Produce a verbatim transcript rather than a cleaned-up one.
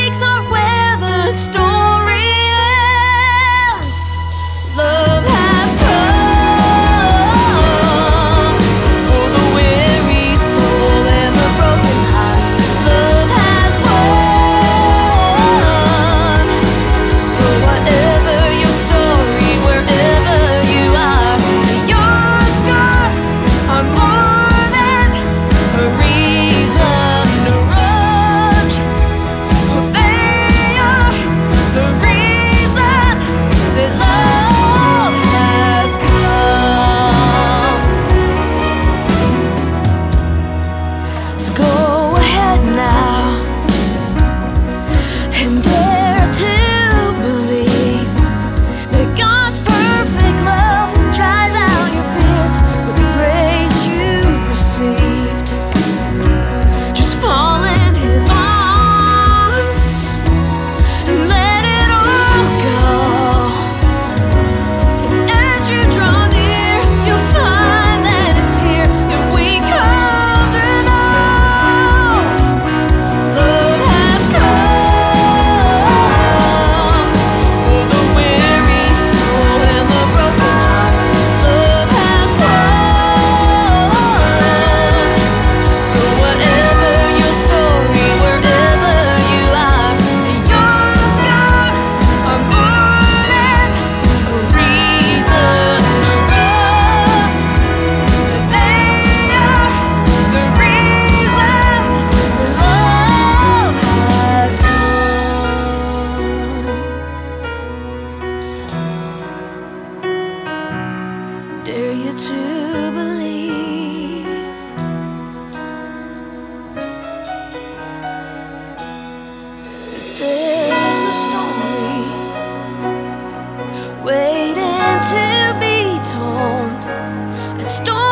mistakes aren't where the story ends. Love has come for the weary soul and the broken heart. Love has won. So whatever your story, wherever you are, your scars are more than a reason to run. They are the reason that love has come. So go ahead now and dare to believe that God's perfect love dries out your fears with the grace you've received. Just fall in His arms and let it all go. And as you draw near, you'll find that it's here that we come to know. Love has come for the weary soul and the broken heart. Love has won. So whatever your story, wherever you are, your scars are more than a reason to run. They are the reason love has come. Dare you to believe there's a story waiting to be told. A story